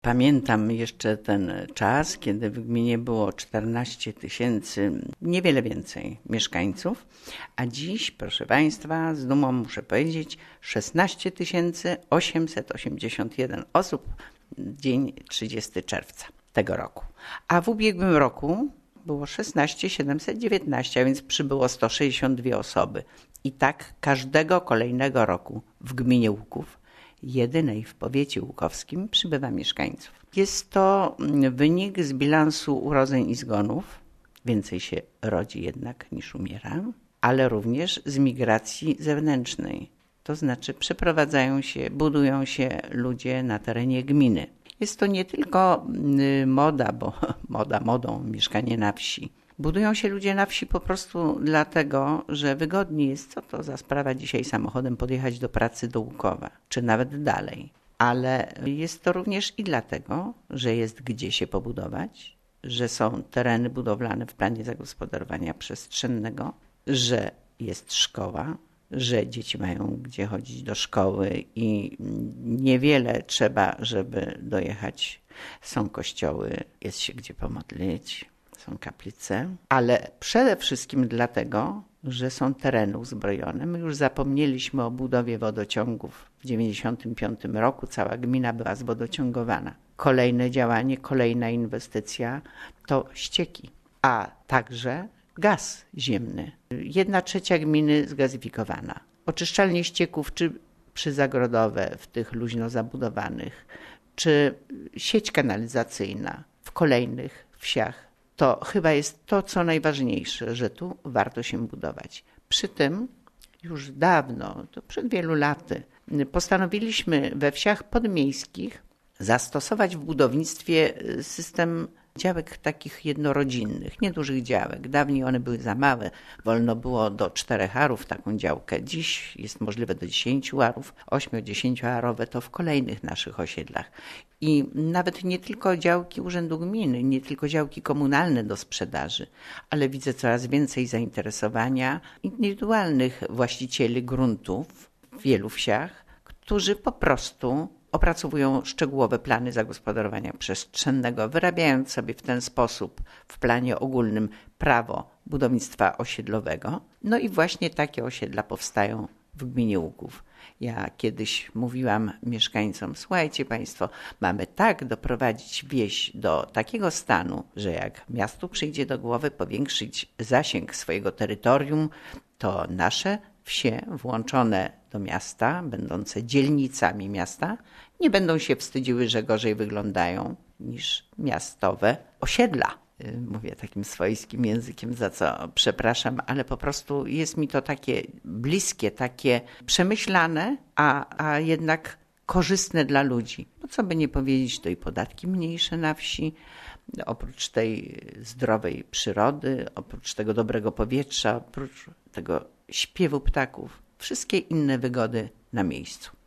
Pamiętam jeszcze ten czas, kiedy w gminie było 14 000, niewiele więcej mieszkańców, a dziś, proszę Państwa, z dumą muszę powiedzieć, 16 881 osób, dzień 30 czerwca tego roku. A w ubiegłym roku było 16 719, a więc przybyło 162 osoby. I tak każdego kolejnego roku w gminie Łuków, jedynej w powiecie łukowskim, przybywa mieszkańców. Jest to wynik z bilansu urodzeń i zgonów. Więcej się rodzi jednak niż umiera, ale również z migracji zewnętrznej. To znaczy przeprowadzają się, budują się ludzie na terenie gminy. Jest to nie tylko moda, bo modą, mieszkanie na wsi. Budują się ludzie na wsi po prostu dlatego, że wygodniej jest, co to za sprawa dzisiaj samochodem podjechać do pracy do Łukowa, czy nawet dalej. Ale jest to również i dlatego, że jest gdzie się pobudować, że są tereny budowlane w planie zagospodarowania przestrzennego, że jest szkoła, że dzieci mają gdzie chodzić do szkoły i niewiele trzeba, żeby dojechać. Są kościoły, jest się gdzie pomodlić, są kaplice, ale przede wszystkim dlatego, że są tereny uzbrojone. My już zapomnieliśmy o budowie wodociągów. W 1995 roku cała gmina była zwodociągowana. Kolejne działanie, kolejna inwestycja to ścieki, a także gaz ziemny. 1/3 gminy zgazyfikowana. Oczyszczalnie ścieków czy przyzagrodowe w tych luźno zabudowanych, czy sieć kanalizacyjna w kolejnych wsiach. To chyba jest to, co najważniejsze, że tu warto się budować. Przy tym już dawno, to przed wielu laty, postanowiliśmy we wsiach podmiejskich zastosować w budownictwie system działek takich jednorodzinnych, niedużych działek. Dawniej one były za małe, wolno było do 4 arów taką działkę. Dziś jest możliwe do 10 arów, 8-10 arowe to w kolejnych naszych osiedlach. I nawet nie tylko działki Urzędu Gminy, nie tylko działki komunalne do sprzedaży, ale widzę coraz więcej zainteresowania indywidualnych właścicieli gruntów w wielu wsiach, którzy po prostu opracowują szczegółowe plany zagospodarowania przestrzennego, wyrabiając sobie w ten sposób w planie ogólnym prawo budownictwa osiedlowego. No i właśnie takie osiedla powstają w gminie Łuków. Ja kiedyś mówiłam mieszkańcom, słuchajcie Państwo, mamy tak doprowadzić wieś do takiego stanu, że jak miastu przyjdzie do głowy powiększyć zasięg swojego terytorium, to nasze wsie włączone do miasta, będące dzielnicami miasta, nie będą się wstydziły, że gorzej wyglądają niż miastowe osiedla. Mówię takim swojskim językiem, za co przepraszam, ale po prostu jest mi to takie bliskie, takie przemyślane, a jednak korzystne dla ludzi. No co by nie powiedzieć, to i podatki mniejsze na wsi, oprócz tej zdrowej przyrody, oprócz tego dobrego powietrza, oprócz tego śpiewu ptaków, wszystkie inne wygody na miejscu.